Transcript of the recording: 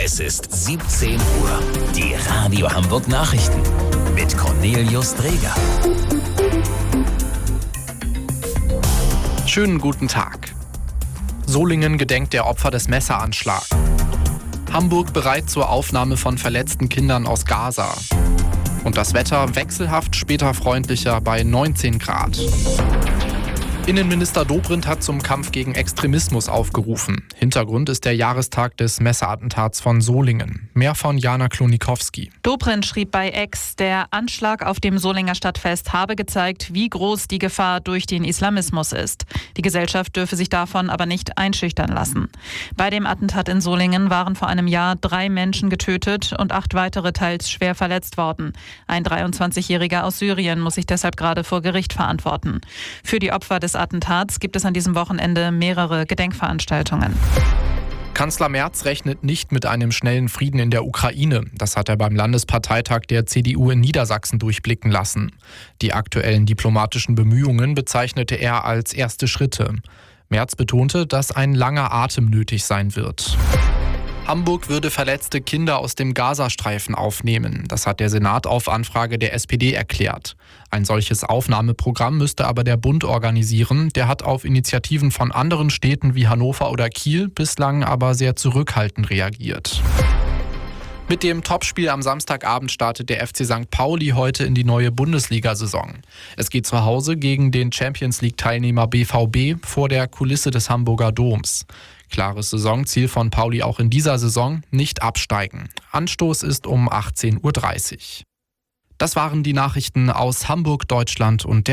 Es ist 17 Uhr. Die Radio Hamburg Nachrichten mit Cornelius Dreger. Schönen guten Tag. Solingen gedenkt der Opfer des Messeranschlags. Hamburg bereit zur Aufnahme von verletzten Kindern aus Gaza. Und das Wetter wechselhaft, später freundlicher bei 19 Grad. Innenminister Dobrindt hat zum Kampf gegen Extremismus aufgerufen. Hintergrund ist der Jahrestag des Messerattentats von Solingen. Mehr von Jana Klonikowski. Dobrindt schrieb bei X, der Anschlag auf dem Solinger Stadtfest habe gezeigt, wie groß die Gefahr durch den Islamismus ist. Die Gesellschaft dürfe sich davon aber nicht einschüchtern lassen. Bei dem Attentat in Solingen waren vor einem Jahr 3 Menschen getötet und 8 weitere teils schwer verletzt worden. Ein 23-Jähriger aus Syrien muss sich deshalb gerade vor Gericht verantworten. Für die Opfer des Attentats gibt es an diesem Wochenende mehrere Gedenkveranstaltungen. Kanzler Merz rechnet nicht mit einem schnellen Frieden in der Ukraine. Das hat er beim Landesparteitag der CDU in Niedersachsen durchblicken lassen. Die aktuellen diplomatischen Bemühungen bezeichnete er als erste Schritte. Merz betonte, dass ein langer Atem nötig sein wird. Hamburg würde verletzte Kinder aus dem Gazastreifen aufnehmen. Das hat der Senat auf Anfrage der SPD erklärt. Ein solches Aufnahmeprogramm müsste aber der Bund organisieren. Der hat auf Initiativen von anderen Städten wie Hannover oder Kiel bislang aber sehr zurückhaltend reagiert. Mit dem Topspiel am Samstagabend startet der FC St. Pauli heute in die neue Bundesliga-Saison. Es geht zu Hause gegen den Champions-League-Teilnehmer BVB vor der Kulisse des Hamburger Doms. Klares Saisonziel von Pauli auch in dieser Saison: nicht absteigen. Anstoß ist um 18:30 Uhr. Das waren die Nachrichten aus Hamburg, Deutschland und der